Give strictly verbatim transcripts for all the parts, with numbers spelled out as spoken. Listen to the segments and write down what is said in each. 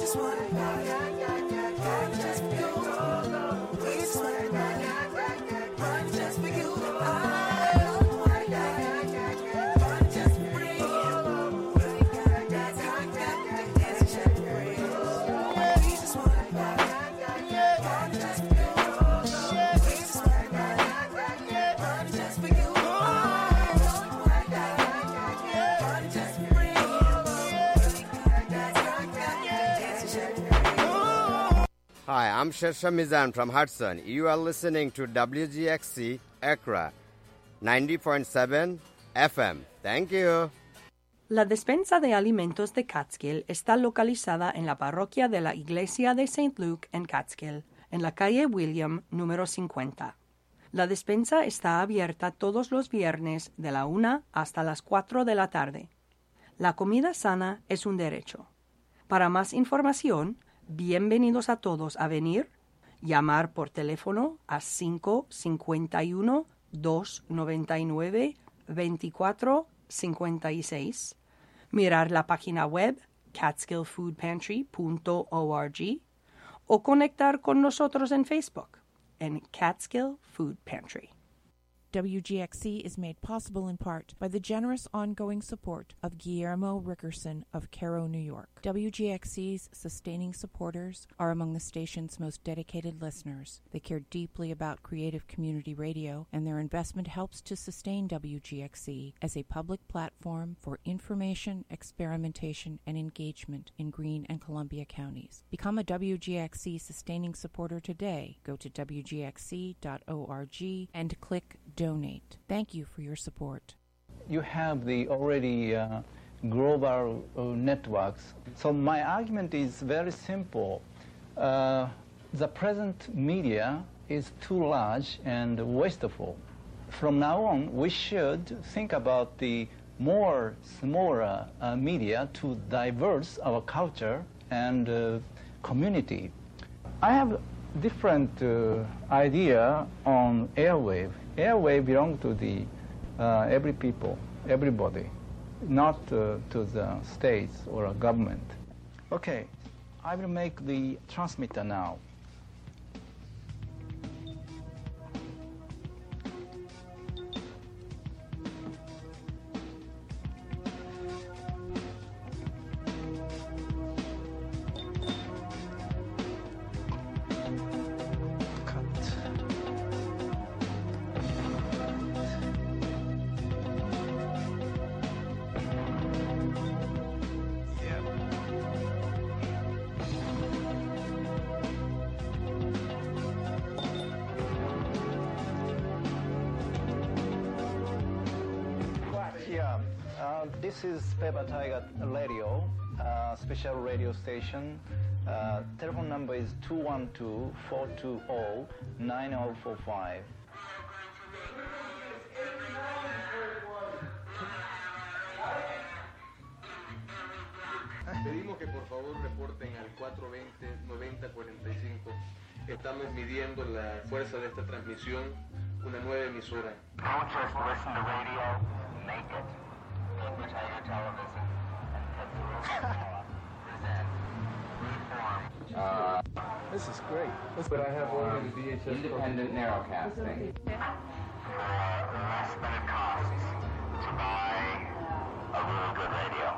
Hi, I'm Shersha Mizan from Hudson. You are listening to W G X C Accra, ninety point seven F M. Thank you. La despensa de alimentos de Catskill está localizada en la parroquia de la Iglesia de Saint Luke en Catskill, en la calle William, número cincuenta. La despensa está abierta todos los viernes de la una hasta las cuatro de la tarde. La comida sana es un derecho. Para más información, bienvenidos a todos a venir, llamar por teléfono a cinco cinco uno, dos nueve nueve, dos cuatro cinco seis, mirar la página web catskill food pantry punto org o conectar con nosotros en Facebook en Catskill Food Pantry. W G X C is made possible in part by the generous ongoing support of Guillermo Rickerson of Cairo, New York. W G X C's sustaining supporters are among the station's most dedicated listeners. They care deeply about creative community radio, and their investment helps to sustain W G X C as a public platform for information, experimentation, and engagement in Greene and Columbia counties. Become a W G X C sustaining supporter today. Go to W G X C dot org and click Donate. Thank you for your support. You have the already uh, global uh, networks. So my argument is very simple. Uh, the present media is too large and wasteful. From now on, we should think about the more smaller uh, media to diverse our culture and uh, community. I have different uh, idea on airwave. Airwave belong to the uh, every people, everybody, not uh, to the states or a government. Okay, I will make the transmitter now. This is Pepper Tiger Radio, uh, special radio station. Uh, telephone number is two one two, four two zero, nine zero four five. Pedimos que por favor reporten al cuatro dos cero, nueve cero cuatro cinco. Estamos midiendo la fuerza de esta transmisión, una nueva emisora. Don't just listen to radio, make it. Tiger Television and Uh, this is great. This but I have ordered the V H S independent narrowcasting. For less than it costs to buy a really good radio.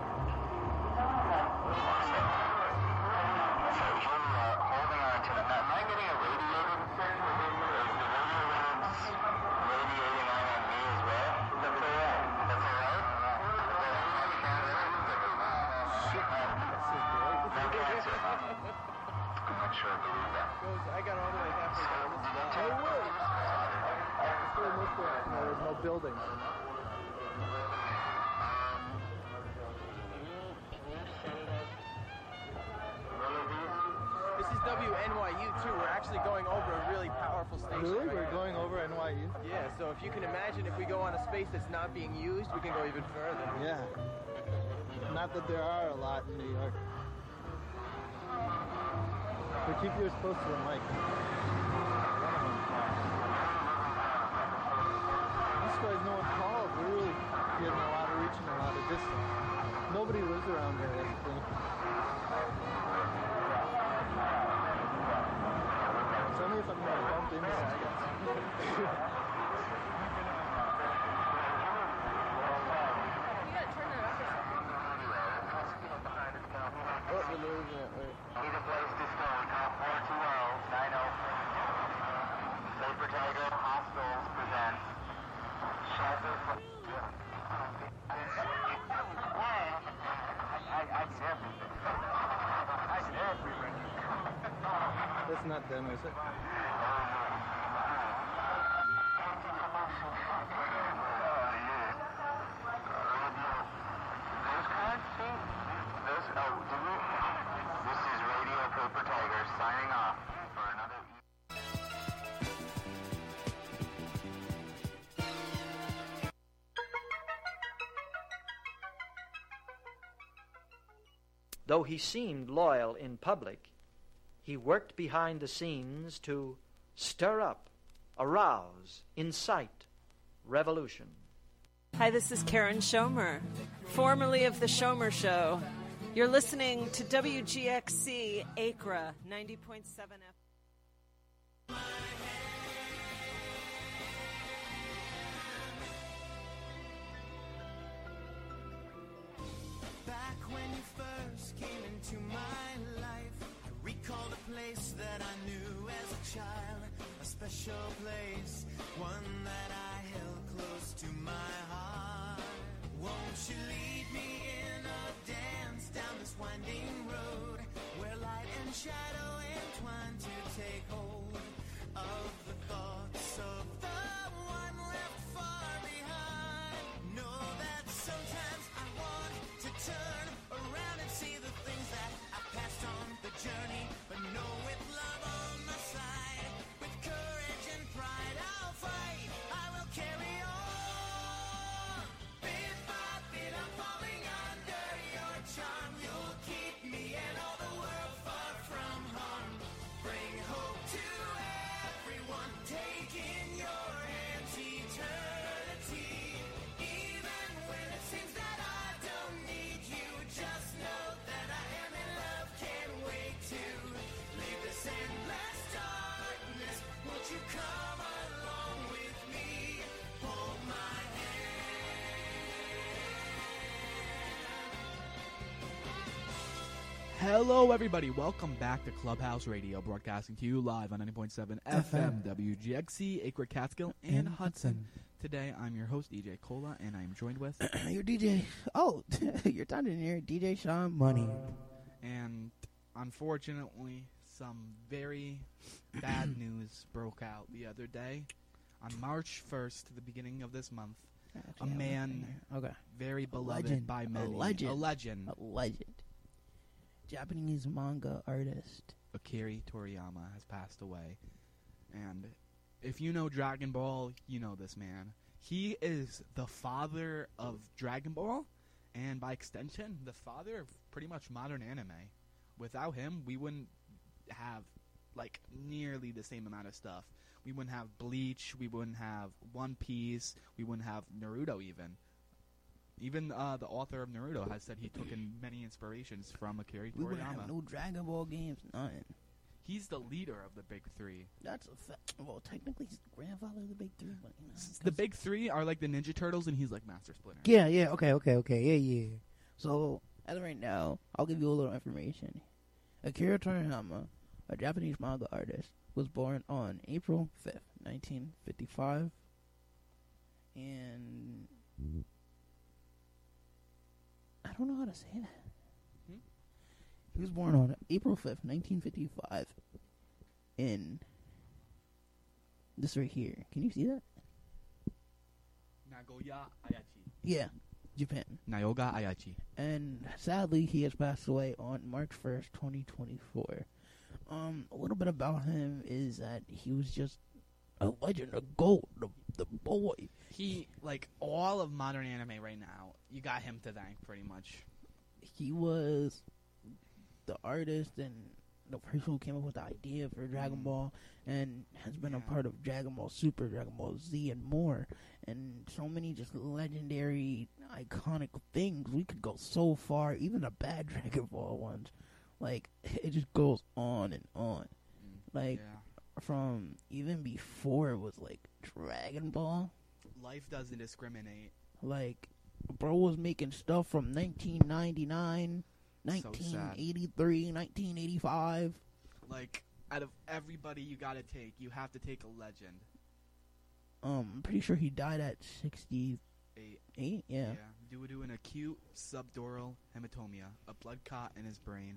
So you're uh, holding on to the... Am I getting a radiated thing? Is the radio waves radiating on on me as well? That's all right. That's all right? No cancer, huh? I'm not sure I believe that. I got all the way halfway down. Did you take it? There's no building. This is W N Y U too. We're actually going over a really powerful station. Really? Right We're now. going over N Y U? Yeah, so if you can imagine if we go on a space that's not being used, we can go even further. Yeah. Not that there are a lot in New York. But keep yours close to the mic. These guys, no one called. We're really getting a lot of reach and a lot of distance. Nobody lives around here, that's the thing. It's not them, is it? This is Radio Cooper Tiger signing off for another. Though he seemed loyal in public, he worked behind the scenes to stir up, arouse, incite revolution. Hi, this is Karen Schomer, formerly of The Schomer Show. You're listening to W G X C Acra ninety point seven F M. Back when you first came into my life, I recall a place that I knew as a child, a special place, one that I held close to my heart. Won't you lead me in a dance down this winding road, where light and shadow entwine to take hold of the thoughts of the one left far behind. Know that sometimes I want to turn around and see the things that I passed on the journey, but know with love on my side, with courage and pride I'll fight, I will carry on. Bit by bit I'm falling under your charm, you'll keep me and all the world far from harm. Bring hope to everyone, take in your hands eternity. Even when it seems that I don't need you, just know that I am in love, can't wait to leave this endless darkness. Won't you come along with me, hold my Hello, everybody. Welcome back to Clubhouse Radio, broadcasting to you live on ninety point seven F M, W G X C, Acre, Catskill, and Hudson. Today, I'm your host, D J Cola, and I'm joined with... Your D J... Oh, you're done in here. D J Sean Money. And, unfortunately, some very bad news broke out the other day. On March first, the beginning of this month, Actually, a I'm man okay. very A beloved legend. by A many... legend. A legend. A legend. Japanese manga artist. Akira Toriyama has passed away. And if you know Dragon Ball, you know this man. He is the father of Dragon Ball, and by extension, the father of pretty much modern anime. Without him, we wouldn't have, like, nearly the same amount of stuff. We wouldn't have Bleach, we wouldn't have One Piece, we wouldn't have Naruto even. Even uh, the author of Naruto has said he took in many inspirations from Akira We wouldn't Toriyama. have no Dragon Ball games, nothing. He's the leader of the big three. That's a fact. Well, technically, he's the grandfather of the big three, but you know. The big three are like the Ninja Turtles, and he's like Master Splinter. Yeah, yeah, okay, okay, okay, yeah, yeah. So, as of right now, I'll give you a little information. Akira Toriyama, a Japanese manga artist, was born on April fifth, nineteen fifty-five. And I don't know how to say that. Hmm? He was born on April fifth, nineteen fifty-five in this right here. Can you see that? Nagoya Ayachi. Yeah, Japan. Nagoya Ayachi. And sadly, he has passed away on March first, twenty twenty-four. Um, a little bit about him is that he was just a legend, a goat, the, the boy. He, like, all of modern anime right now, you got him to thank, pretty much. He was the artist and the person who came up with the idea for Dragon Mm. Ball, and has been Yeah. a part of Dragon Ball Super, Dragon Ball Z, and more. And so many just legendary, iconic things. We could go so far, even the bad Dragon Ball ones. Like, it just goes on and on. Mm. Like, Yeah. from even before it was, like, Dragon Ball. Life doesn't discriminate. Like, bro was making stuff from nineteen ninety-nine, nineteen eighty-three, nineteen eighty-five. Like, out of everybody you gotta take, you have to take a legend. Um, I'm pretty sure he died at sixty-eight, Eight. yeah. Due to an acute subdural hematomia, a blood clot in his brain.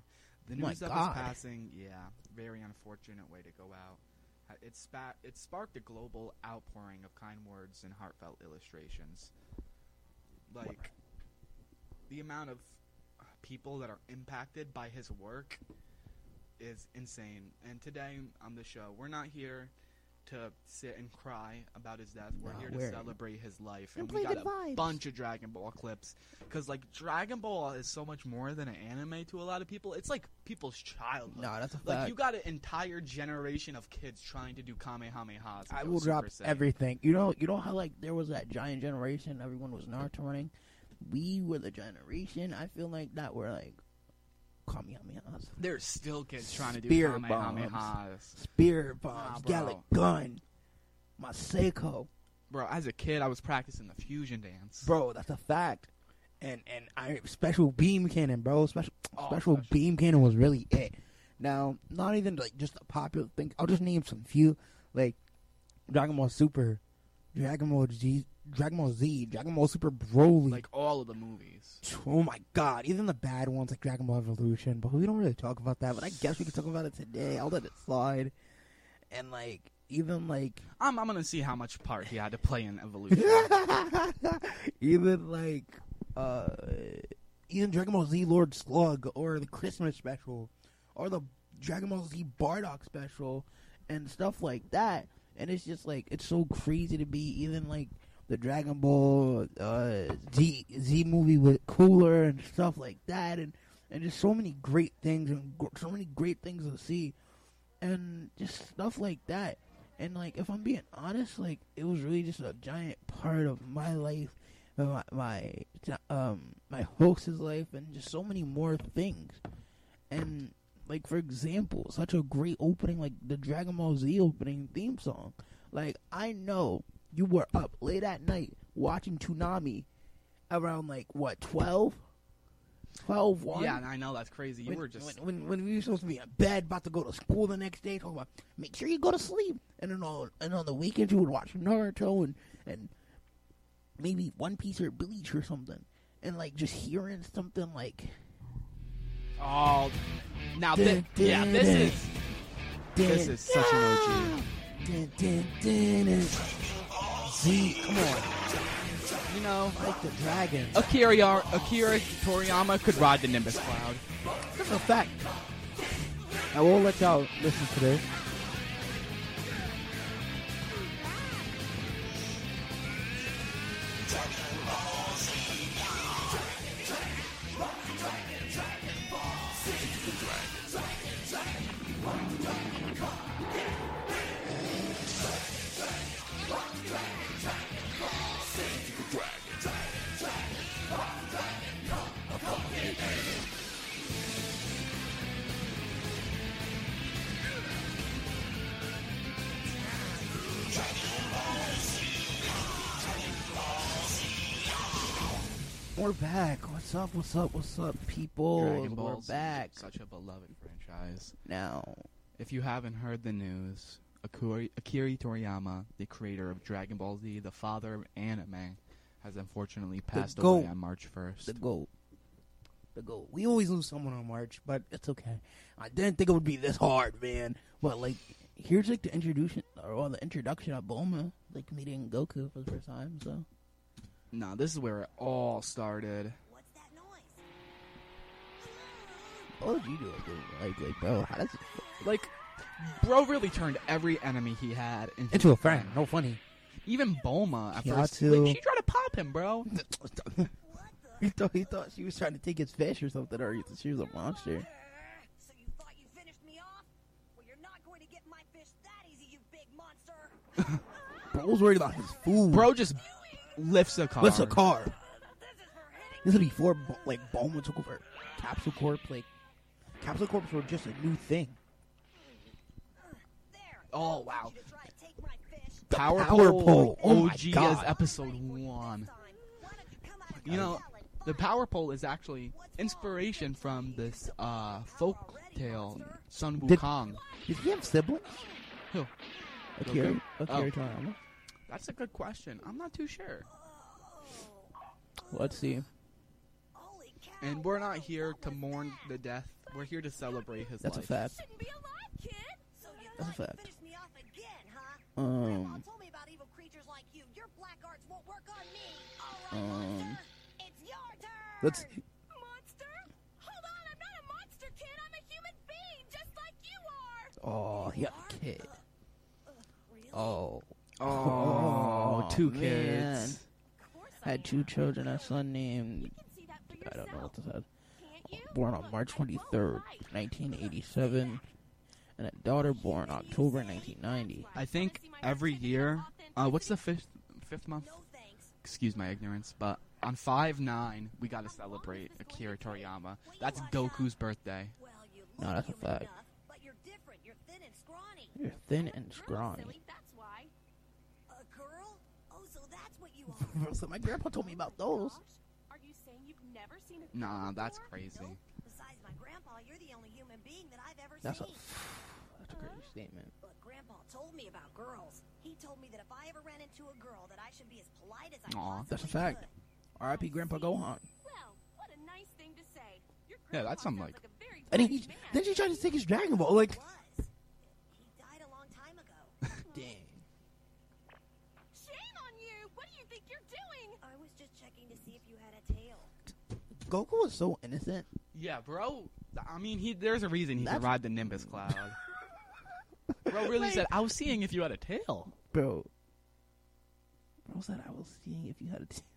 The My news of God. his passing, yeah, very unfortunate way to go out. Uh, It, spat, it sparked a global outpouring of kind words and heartfelt illustrations. Like, the amount of people that are impacted by his work is insane. And today on the show, we're not here to sit and cry about his death. We're No, here to we're- celebrate his life. And And we play got good a vibes. bunch of Dragon Ball clips. Because, like, Dragon Ball is so much more than an anime to a lot of people. It's like people's childhood. No, that's a Like, fact. you got an entire generation of kids trying to do Kamehamehas. I and will go drop Super Saiyan. everything. You know, you know how like there was that giant generation. Everyone was Naruto running. We were the generation. I feel like that were like Kamehamehas, There's still kids trying to do Spear bombs, Kamehamehas. spear bombs, bro. Gallic gun, Maseko. Bro, as a kid, I was practicing the fusion dance. Bro, that's a fact. And and I special beam cannon, bro. Special Oh, special beam cannon was really it. Now, not even like just a popular thing. I'll just name some few, like Dragon Ball Super, Dragon Ball Z, Dragon Ball Z, Dragon Ball Super Broly. Like all of the movies. Oh my god, even the bad ones like Dragon Ball Evolution. But we don't really talk about that. But I guess we can talk about it today. I'll let it slide. And like even like I'm I'm gonna see how much part he had to play in Evolution. even like uh even Dragon Ball Z Lord Slug or the Christmas special or the Dragon Ball Z Bardock special and stuff like that. And it's just like it's so crazy to be even like the Dragon Ball uh Z Z movie with Cooler and stuff like that, and and just so many great things and gr- so many great things to see and just stuff like that. And like if I'm being honest, like it was really just a giant part of my life, my my um my host's life, and just so many more things. And like for example, such a great opening like the Dragon Ball Z opening theme song. Like I know you were up late at night watching Toonami around like what twelve, twelve, one. Yeah, I know that's crazy. You when, were just when, when when we were supposed to be in bed, about to go to school the next day, talking about make sure you go to sleep. And then on and on the weekends you would watch Naruto and and maybe One Piece or Bleach or something, and like just hearing something like oh now dun, thi- yeah dun, this dun, is dun, this is such an O G. dun, dun, dun, dun. Z, come on, You know, like the dragon. Akira Yar- Akira Toriyama could ride the Nimbus cloud. That's a fact. I will let y'all listen to this. We're back. What's up? What's up? What's up, people? Dragon We're Ball Z, back such a beloved franchise. now. If you haven't heard the news, Akira, Akira Toriyama, the creator of Dragon Ball Z, the father of anime, has unfortunately passed away GOAT. on March first. The goat. The goat. We always lose someone on March, but it's okay. I didn't think it would be this hard, man. But like, here's like the introduction or well, the introduction of Bulma, like meeting Goku for the first time. So. No, this is where it all started. What would you do? Like, like, bro, how does it Like, bro really turned every enemy he had into, into a friend? No funny. Even Bulma at first. Kiatsu. Like, she tried to pop him, bro. He thought he thought she was trying to take his fish or something, or she was a monster. So you thought you finished me off? Well, you're not going to get my fish that easy, you big monster. Bro was worried about his food. Bro just lifts a car. Lifts a car. This is before Bo- like Bulma took over Capsule Corp. Like Capsule Corps were just a new thing. Oh wow. The Power, Power Pole, Pole. Oh my O G God. as episode one. You know, the Power Pole is actually inspiration from this uh, folk tale, Sun Did- Wukong. Did he have siblings? Who? Akira, Goku? Akira Oh. Toriyama. That's a good question. I'm not too sure. Let's see. And we're not here to mourn the death, We're here to celebrate his That's life. a fact. Shouldn't be alive, kid. So you That's a thought fact. you'd finish me off again, huh? Grandpa Um, told me about evil creatures like you. Your black arts won't work on me. All right, um, monster. It's your turn. let's. Monster? Hold on, I'm not a monster, kid. I'm a human being, just like you are. Oh, he got a kid. Oh. Oh, two man. kids. Had two children, a son named, I don't know what this said, born on March twenty-third, nineteen eighty-seven, and a daughter born October nineteen ninety. I think every year, uh, what's the fifth fifth month? Excuse my ignorance, but on five nine we gotta celebrate Akira Toriyama. That's Goku's birthday. No, that's a fact. But you're different. You're thin and scrawny. You're thin and scrawny. That's why. A girl? Oh, so that's what you are. So my grandpa told me about those. Are you saying you've never seen a Nah, that's crazy. Besides my grandpa, you're the only human being that I've ever That's a, seen. that's a great statement. But grandpa told me about girls. He told me that if I ever ran into a girl, that I should be as polite as I Aw, possibly that's a fact. could. R I P Grandpa Gohan. Well, what a nice thing to say. Your Yeah, that's some like. And he, then she tried to take his Dragon Ball. Like, He died a long time ago. dang. Shame on you! What do you think you're doing? I was just checking to see if you had a tail. Goku was so innocent. Yeah, bro. I mean, he. There's a reason he That's- survived the Nimbus cloud. Bro really Like- said, "I was seeing if you had a tail." Bro. Bro said I was seeing if you had a tail.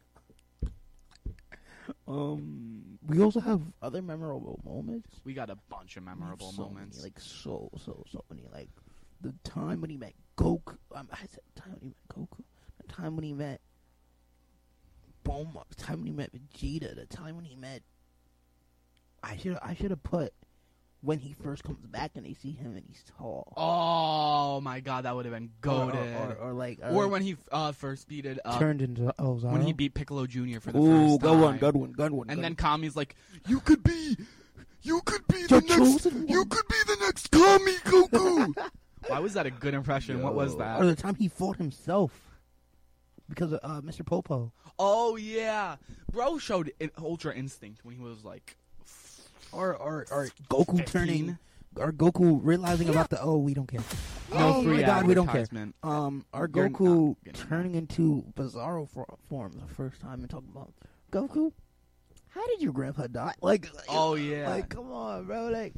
Um, we also have other memorable moments. We got a bunch of memorable so moments. Many, like so, so, so many. Like the time when he met Goku. Um, I said the time when he met Goku. The time when he met Bulma. The time when he met Vegeta. The time when he met. I should I should have put when he first comes back and they see him and he's tall. Oh my god, that would have been Or- goated. or- or- or like, uh, or when he uh, first beat it up. Turned into Ozaru. When he beat Piccolo Junior for the Ooh, first good time. one, good one, good one. And good then one. Kami's like, "You could be, you could be The the next, chosen you could be the next Kami, Goku." Why was that a good impression? What was Yo. that? Or the time he fought himself because of uh, Mister Popo. Oh yeah, bro showed in- Ultra Instinct when he was like, Or or or Goku fifteen. turning, or Goku realizing about the oh we don't care. No oh free my god, we don't care. advertisement. Um, our You're Goku not getting turning into Bizarro for, form the first time and talking about Goku. How did your grandpa die? Like, Oh yeah. like come on, bro. Like,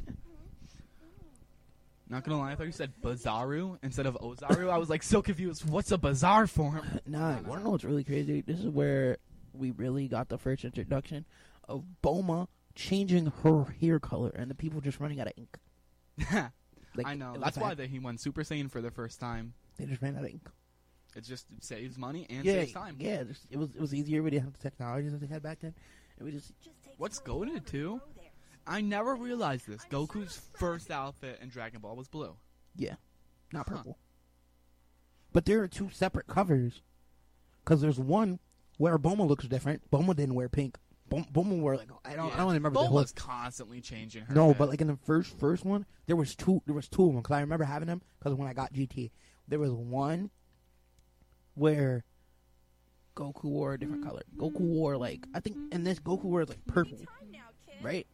Not gonna lie, I thought you said Bazaru instead of Ozaru. I was like so confused. What's a bizarre form? nah, you wanna know what's really crazy? This is where we really got the first introduction of Bulma changing her hair color and the people just running out of ink. Like, I know. it was That's why bad. they, he went Super Saiyan for the first time. They just ran out of ink. It just saves money and yeah, saves time. yeah. Just, it was it was easier. We didn't have the technology that they had back then. And we just What's goated too? I never realized this. Goku's first outfit in Dragon Ball was blue. yeah, not Huh. purple. But there are two separate covers. Because there's one where Bulma looks different. Bulma didn't wear pink. Bum- Bulma wore like I don't I don't remember the whole. Bulma's constantly changing her. No, fit. but like in the first first one, there was two. There was two of them because I remember having them because when I got G T, there was one where Goku wore a different color. Goku wore like I think in this Goku wears like purple, right?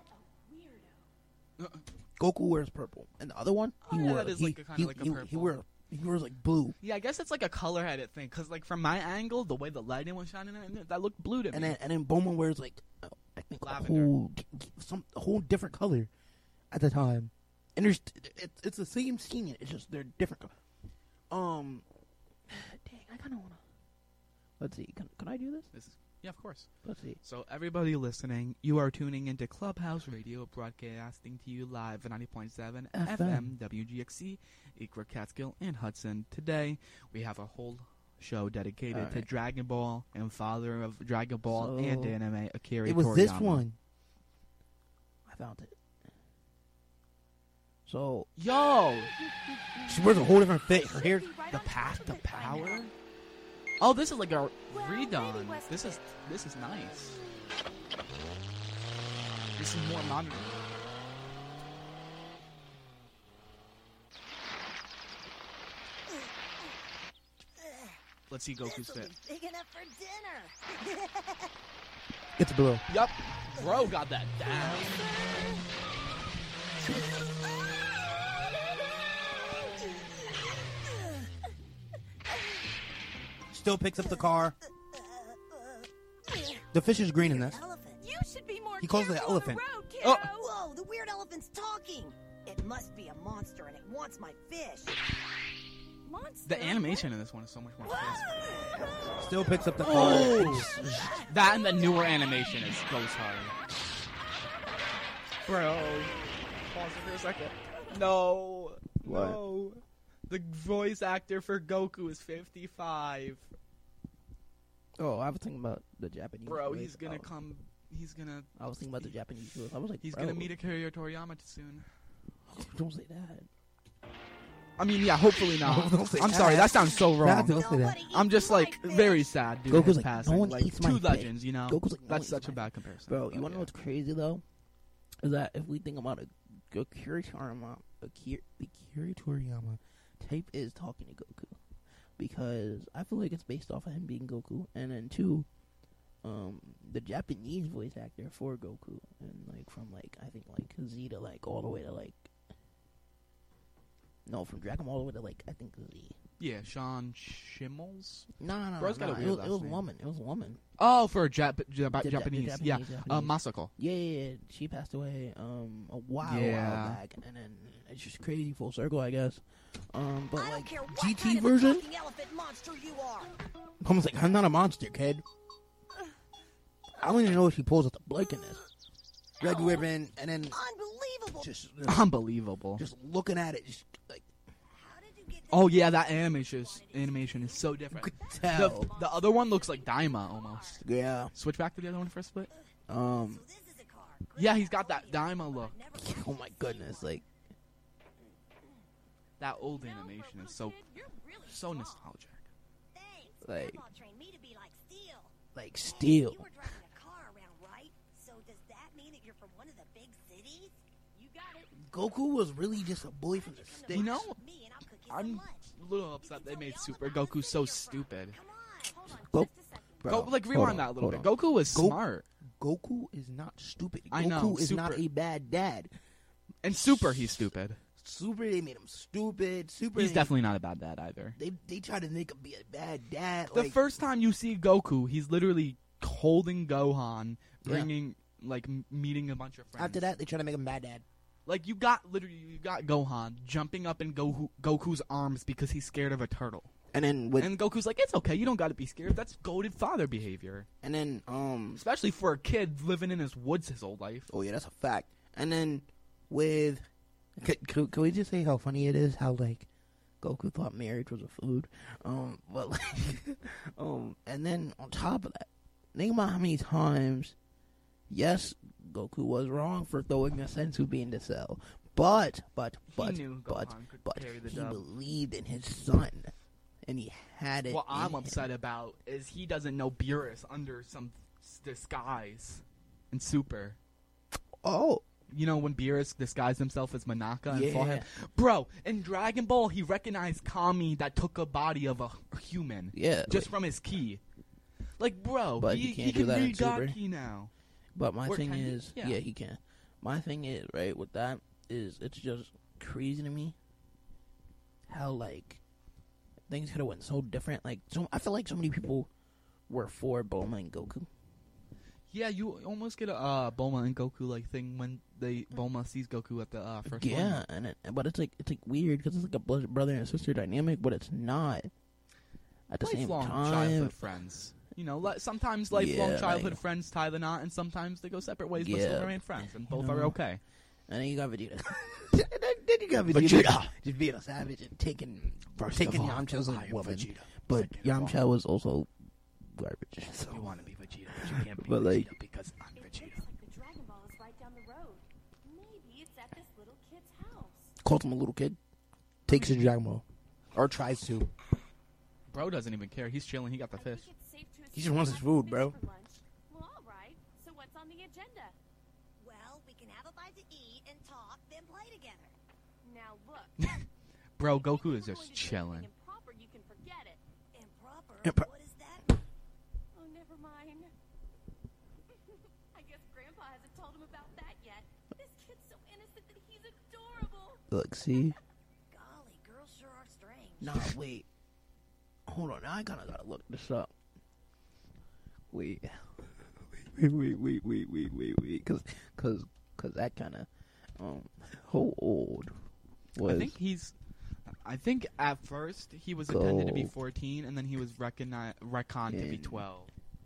Goku wears purple, and the other one he Oh, yeah, wore that is he, like a- kinda he, like a he, he purple. wears he wears like blue, Yeah, I guess it's like a color headed thing. Cause like from my angle, the way the lighting was shining, on it, that looked blue to and me. then and then Bulma wears like uh, I think a Lavender. whole some a whole different color at the time, and there's it's it's the same scene. It's just they're different. co- Um, dang, I kind of wanna. Let's see. Can can I do this? This is, yeah, of course. Let's see. So everybody listening, you are tuning into Clubhouse Radio, broadcasting to you live at ninety point seven F M, F M. W G X C, Ikra, Catskill, and Hudson. Today, we have a whole show dedicated All to right. Dragon Ball and father of Dragon Ball and So, anime, Akira It was Toriyama. this one. I found it. So Yo! she wears a whole different fit. Her hair. The Path to Power? Oh, this is like a redone. This is this is nice. This is more modern. Let's see Goku's fit. Big enough for dinner. It's blue. Yup. Bro got that down. Still picks up the car. The fish is green in this. You should be more He calls it careful the on the elephant. road, kiddo. Oh. Whoa, the weird elephant's talking. It must be a monster and it wants my fish. Monster? The animation in this one is so much more crisp. Still picks up the car. Oh! That and the newer animation is goes hard. Bro, pause it for a second. No, What? no. The voice actor for Goku is fifty-five. Oh, I was thinking about the Japanese. Bro, voice. he's gonna Oh. come. He's gonna. I was thinking about the Japanese voice. I was like, He's bro. gonna meet Akira Toriyama soon. Don't say that. I mean, yeah, hopefully not. Don't say I'm that. sorry, that sounds so wrong. Don't say that. I'm just like very sad, dude. Goku's his like, passing. no one like eats two my fish. legends, you know. Goku's like, no one That's eats such a my bad comparison. Bro, you But wanna know yeah. what's crazy though? Is that if we think about a Akira Toriyama, Akira, Akira Toriyama type is talking to Goku, because I feel like it's based off of him being Goku, and then two, um, the Japanese voice actor for Goku, and like from like I think like Z to like all the way to like no from Dragon Ball all the way to like I think Z. Yeah, Sean Shimmels. No, no, no, Bro's got no. a It weird was, last it was a name. woman. It was a woman. Oh, for Jap- Jap- The Ja- the Japanese. Japanese, yeah, uh, Japanese. Masako. Yeah, yeah, yeah. She passed away um a while, Yeah. while back, and then it's just crazy full circle, I guess. Um, but I don't like care what G kind T of a version, talking elephant monster you are. Mom's like, I'm not a monster, kid. I don't even know if she pulls out the blood in this. Red ribbon, and then Unbelievable. just Unbelievable. just looking at it, just like Oh yeah, that animation is, animation is so different. tell. The, the other one looks like Daima almost. Yeah. Switch back to the other one for a split. Um. Yeah, he's got that Daima look. Oh my goodness, like That old animation is so so nostalgic. like Grandpa trained me to be like Steel. like steel. You were driving a car around, right? So does that mean that you're from one of the big cities? You got it. Goku was really just a boy from the sticks. You know, I'm a little upset they made Super Goku so stupid. Go, Go, like hold rewind on, that a little hold bit. on. Goku was Go- smart. Goku is not stupid. I Goku know, is not Super- a bad dad. And Super, he's stupid. Super, they made him stupid. Super, He's they- definitely not a bad dad either. They they try to make him be a bad dad. The like, first time you see Goku, he's literally holding Gohan, Yeah. bringing like m- meeting a bunch of friends. after that, they try to make him bad dad. Like you got literally you got Gohan jumping up in Goku, Goku's arms because he's scared of a turtle. And then with And Goku's like, it's okay, you don't got to be scared. That's goated father behavior, and then um especially for a kid living in his woods his whole life. oh yeah, that's a fact. And then with could, could, could we just say how funny it is how like Goku thought marriage was a food, um but like um and then on top of that, think about how many times yes Goku was wrong for throwing a Senzu bean to Cell, but but but knew but Gohan could but carry the he dub. believed in his son and he had it. What I'm in him. upset about is he doesn't know Beerus under some s- disguise in Super. Oh. You know when Beerus disguised himself as Manaka and fought Yeah. him? Bro, in Dragon Ball, he recognized Kami that took a body of a human. Yeah, Just like- from his ki. Like, bro, But he, you he can't do can that in read God Super. ki now. But my Or thing can he? is, Yeah. yeah. he can. My thing is, right, with that, is it's just crazy to me how, like, things could have went so different. Like, so I feel like so many people were for Bulma and Goku. Yeah, you almost get a uh, Bulma and Goku like thing when they Bulma sees Goku at the uh, first Yeah, tournament. and it, but it's like it's like weird because it's like a bro- brother and sister dynamic, but it's not at the same Lifelong time. childhood friends. You know, li- sometimes lifelong Yeah, childhood like- friends tie the knot, and sometimes they go separate ways, but Yeah, still remain friends, and both you are know. okay. And then you got Vegeta. then, then you got Vegeta, Vegeta. just being a savage and taking First taking of all, Yamcha's I am woman. Vegeta. But Second of all- Yamcha was also garbage. So. You want to be Vegeta, but you can't be But, Vegeta like- because I'm Vegeta. The Dragon Ball is right down the road. Maybe it's at this little kid's house. Calls him a little kid. Takes his Dragon Ball. Or tries to. Bro doesn't even care. He's chilling. He got the fish. He just wants his food, bro. Well, all right. So what's on the agenda? Well, we can have a bite to eat and talk, then play together. Now look. Bro, Goku is just chilling. Improper, you can forget it. Improper? Impro- What is that? Oh, never mind. I guess Grandpa hasn't told him about that yet. This kid's so innocent that he's an Look, see? Golly, girls sure are strange. Nah, wait. Hold on, I kinda gotta look this up. Wait. Wait, wait, wait, wait, wait, wait, wait. Cause, cause, cause that kinda, um, how old was... I think he's... I think at first he was intended to be Go. fourteen, and then he was recogni- reckoned to be In. twelve.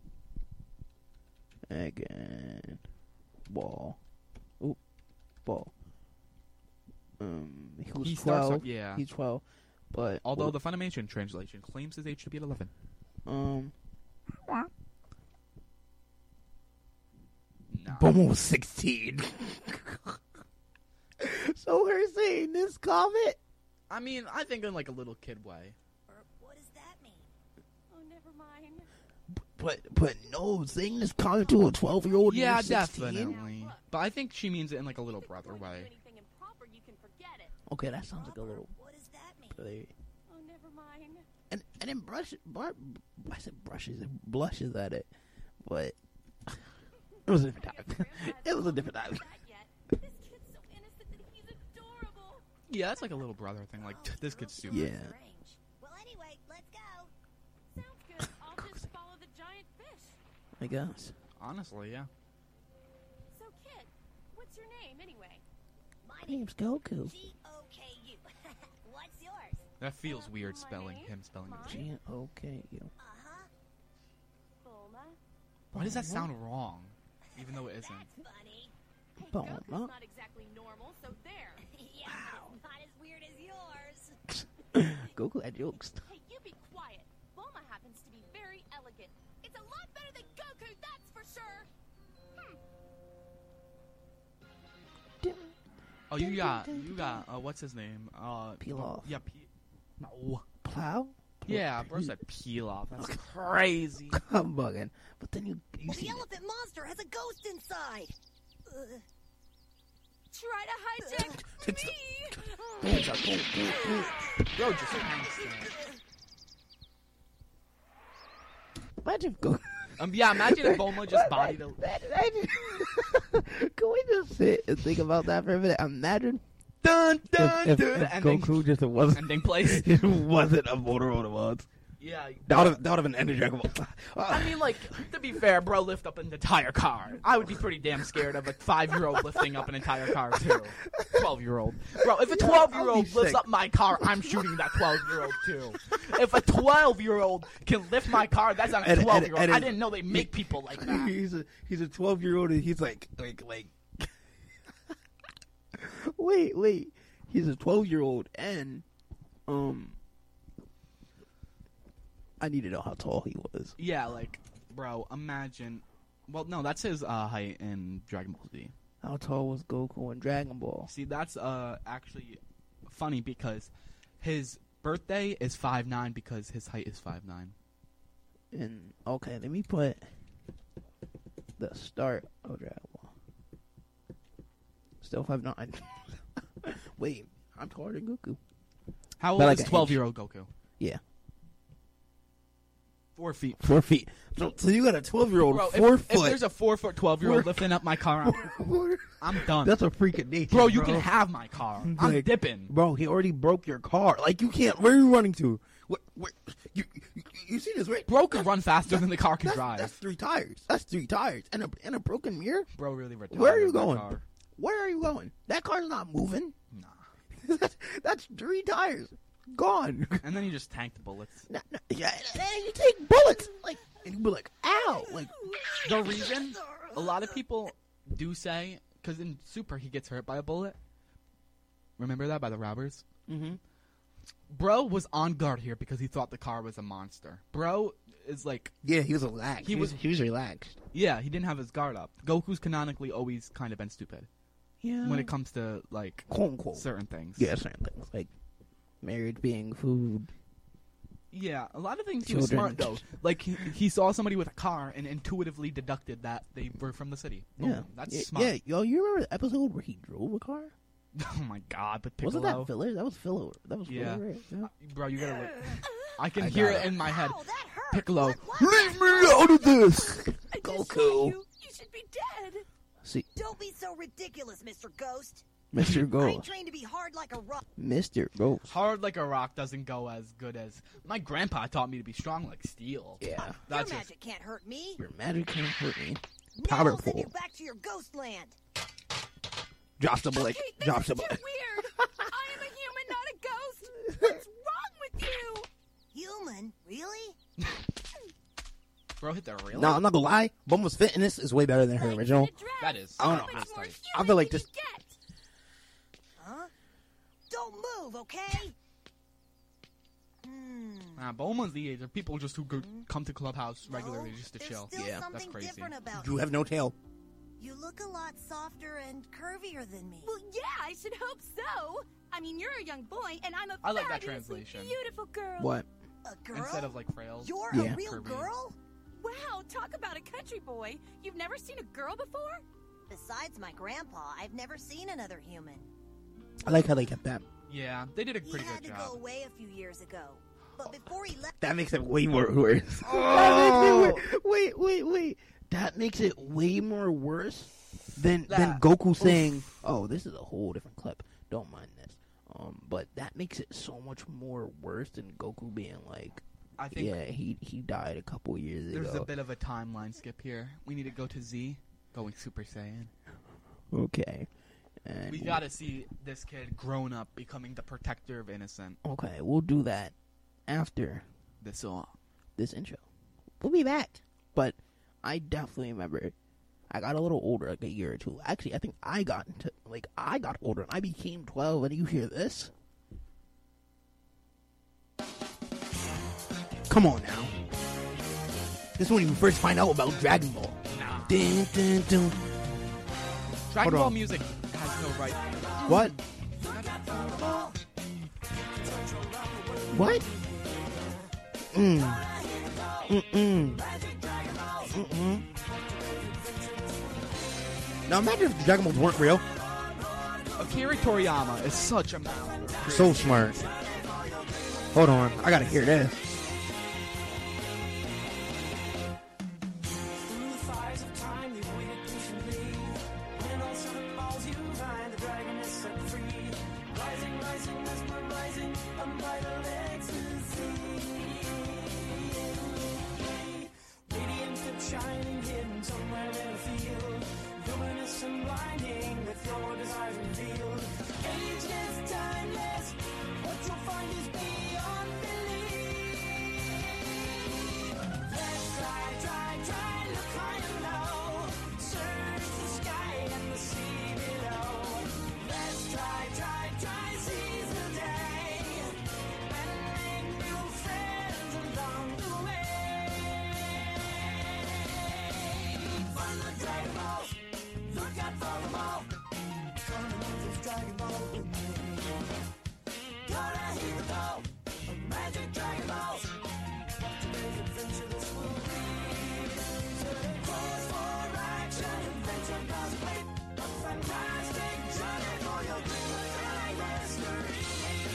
Again. Ball. Oop. Ball. Um, he was He starts twelve. off- yeah. He's twelve. But... Although the Funimation translation claims his age to be eleven. Um... Nah. Bulma was sixteen. So we're saying this comment? I mean, I think in like a little kid way. What does that mean? Oh, never mind. But, but no, saying this comment to a twelve-year-old Yeah, when you're sixteen? definitely. But I think she means it in like a little brother way. Anything improper, you can forget it. Okay, that sounds like a little... What does that mean? Play. Oh, never mind. And, and then brush, bar, I said brushes, and blushes at it. But... It was a different time. It was a different time. This kid's so innocent that he's adorable. Yeah, that's like a little brother thing. Like, t- this kid's stupid. Yeah. Strange. Well, anyway, let's go. Sounds good. I'll just follow the giant fish. I guess. Honestly, yeah. So, kid, what's your name anyway? My My name's Goku. G O K U. What's yours? That feels Uh, weird my spelling, name? him spelling it. G O K U. Uh-huh. Bulma. Why does that sound wrong? Even though it isn't. That's funny. Hey, Bulma. Goku's not exactly normal, so there. Yeah, but it's not as weird as yours. Goku had jokes. Hey, you be quiet. Bulma happens to be very elegant. It's a lot better than Goku, that's for sure. Hmm. Oh, you got, you got, uh, what's his name? Uh, Pilaf. Yeah, P- no. Plow? Yeah, bro said peel off. That's crazy. I'm bugging. But then you, you Well, see the elephant monster has a ghost inside. Uh, Try to hijack me. Bro just hangs there. Imagine Goku. Um, yeah, imagine if Bulma just bodied a... Can we just sit and think about that for a minute? Imagine Dun, dun, if, dun. if, if ending, Goku just wasn't, ending place. just wasn't a Motorola once. Yeah. That would have, that would have been ended Dragon Ball. I mean, like, to be fair, bro, lift up an entire car. I would be pretty damn scared of a five-year-old lifting up an entire car, too. twelve-year-old. Bro, if a twelve-year-old be lifts sick. up my car, I'm shooting that twelve-year-old, too. If a twelve-year-old can lift my car, that's not a And- and- twelve-year-old. and I it- didn't know they make people like that. He's a he's a twelve year old and he's like like like. wait wait, he's a twelve year old and um. I need to know how tall he was. Yeah, like, bro, imagine... Well, no, that's his uh, height in Dragon Ball Z. How tall was Goku in Dragon Ball? See, that's uh actually funny because his birthday is five nine because his height is five nine. And okay, let me put the start of Dragon Ball. Still five nine. Wait, I'm taller than Goku. How But old like is an twelve-year-old Goku? Yeah, Four feet. four feet. So, so you got a twelve year old Bro, four if, foot. if there's a four-foot twelve-year-old Four- lifting up my car, I'm, I'm done. That's a freak of nature, Bro, you can have my car. I'm Like, dipping. Bro, he already broke your car. Like, you can't. Where are you running to? Where, where, you, you, you see this, right? Bro can run faster than the car can That's, drive. that's three tires. That's three tires. And a, and a broken mirror? Bro really retired. Where are you my going? car. Where are you going? That car's not moving. Nah. that's, that's three tires. Gone. And then you just tank the bullets. Nah, nah, yeah, and you take bullets. Like, and you be like, ow. Like, The reason a lot of people do say, because in Super he gets hurt by a bullet. Remember that by the robbers? mm-hmm. Bro was on guard here because he thought the car was a monster. Bro is like, Yeah, he was relaxed. He He was, was- he was relaxed. yeah, he didn't have his guard up. Goku's canonically always kind of been stupid Yeah. when it comes to like quote unquote. certain things. Yeah, certain things. Like, marriage being food. Yeah, a lot of things he was Children. smart though. Like he, he saw somebody with a car and intuitively deducted that they were from the city. Boom. Yeah. That's yeah, smart. Yeah, yo, you remember the episode where he drove a car? Oh my god, but Piccolo. Wasn't that filler? That was filler. That was Yeah. filler, right? Yeah. Bro, you gotta look. I can I hear got it it. in my head. Ow, that hurt. Piccolo. What- what Leave the me hell? out of this! I just Goku. saw you. You should be dead. See, Don't be so ridiculous, Mister Ghost. Mister I ain't Ghost. trained to be hard like a rock. Mister Ghost. Hard like a rock doesn't go as good as my grandpa taught me to be strong like steel. Yeah. That's Your just, magic can't hurt me. Your magic can't hurt me. Now I'll send Powerful. you back to your ghost land. Drops the blick. Kate, this Drops is the too blick. weird. I am a human, not a ghost. What's wrong with you? Human? Really? bro, hit the real. No, I'm not gonna lie. Bulma's fit in this is way better than her original. That is. I don't know. That's tight. I feel like this. Huh? Don't move, okay? Hmm. Nah, Bulma's the age of people just who go, come to Clubhouse regularly just to There's chill. still Yeah, that's something crazy. different about You have no tail. You look a lot softer and curvier than me. Well, yeah, I should hope so. I mean, you're a young boy, and I'm a I like that fabulously translation. beautiful girl. What? A girl? Instead of like frail. You're Yeah. a real Curvy. girl? Wow, talk about a country boy. You've never seen a girl before? Besides my grandpa, I've never seen another human. I like how they kept that. Yeah, they did a He pretty had good to job. go away a few years ago. But before he left, That makes it way more worse. Oh! That makes it wor- wait, wait, wait. That makes it way more worse than than That- Goku oof. saying, "Oh, this is a whole different clip. Don't mind this." Um, but that makes it so much more worse than Goku being like, I think "Yeah, he he died a couple years there's ago." a bit of a timeline skip here. We need to go to Z, going Super Saiyan. Okay, and We gotta see this kid grown up, becoming the protector of innocent. okay, we'll do that after This song. this intro. We'll be back. But I definitely remember I got a little older, like a year or two. Actually, I think I got into, like, I got older and I became twelve, and you hear this? Come on now. This is when you first find out about Dragon Ball. Nah. Dun, dun, dun. Dragon Hold Ball on. music has no right. What? What? Mm. Mm-mm. Mm-mm. Now imagine if the Dragon Balls weren't real. Akira Toriyama is such a So smart. Hold on, I gotta hear this. Shining hidden somewhere in a field, luminous and blinding with your desires revealed. Ageless, timeless, what you'll find is beyond belief. Let's try, try, try, look high and low, search the sky and the sea below. Let's try, try, try, seize the day, and make new friends along the way. Find the Dragon Balls, look out for them all. Come and meet this Dragon Ball with me. Gonna hear the call of magic Dragon Balls. Today's adventure this will be. Course for action, adventure cosplay. A fantastic journey for your dreams and history.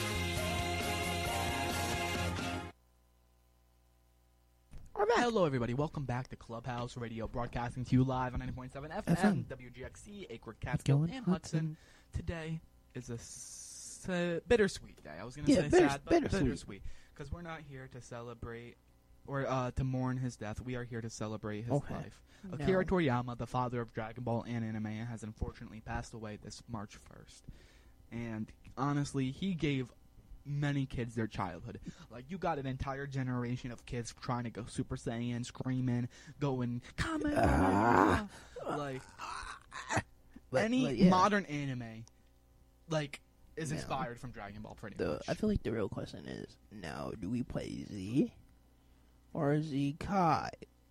Hello, everybody. Welcome back to Clubhouse Radio, broadcasting to you live on ninety point seven F F M. M, W G X C, Acre, Catskill, Going and Hudson. Hudson. Today is a s- uh, bittersweet day. I was going to Yeah, say bitter- sad, but bittersweet. bittersweet. Because we're not here to celebrate or uh, to mourn his death. We are here to celebrate his Okay. life. Akira No. Toriyama, the father of Dragon Ball and anime, has unfortunately passed away this March first. And honestly, he gave many kids their childhood. Like, you got an entire generation of kids trying to go Super Saiyan, screaming, going, Kamen Ah. like, But- any but yeah. modern anime, like, is Yeah. inspired from Dragon Ball, pretty The, much. I feel like the real question is, now, do we play Z or Z Kai?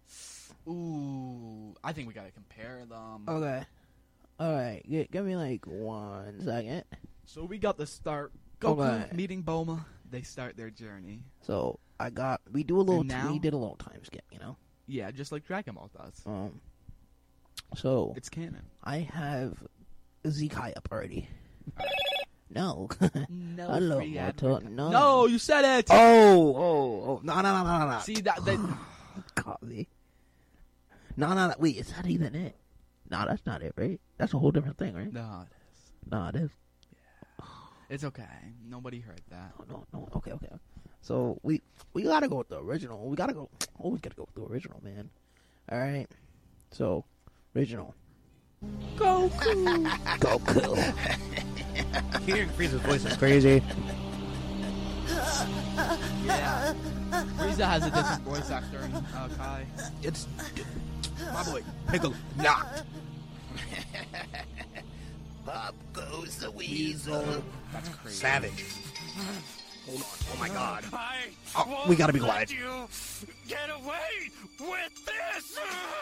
Ooh, I think we gotta compare them. Okay. Alright, g- give me like one second. So we got the start. Goku Okay. meeting Bulma. They start their journey. So I got we do a little And now- we did a little time skip, you know. Yeah, just like Dragon Ball does. Um. So It's canon. I have Z Kai up already. No. No Hello, free Marta. advertising. No. No, you said it. Oh, oh, oh! No, no, no, no, no, no. See that? that Copy. No, no, no. Wait, is that even it? No, that's not it, right? That's a whole different thing, right? no, it is. No, it is. It's okay. Nobody heard that. No, no, no. Okay, okay. So we we gotta go with the original. We gotta go. Always gotta go with the original, man. All right. So, original. Goku. Goku. Hearing Frieza's voice is crazy. Yeah. Frieza has a different voice actor in uh, Kai. It's my boy Piccolo. Nah. Pop goes the weasel. That's crazy. Savage. Hold on. Oh my God. I Oh, we gotta be quiet. you get away with this.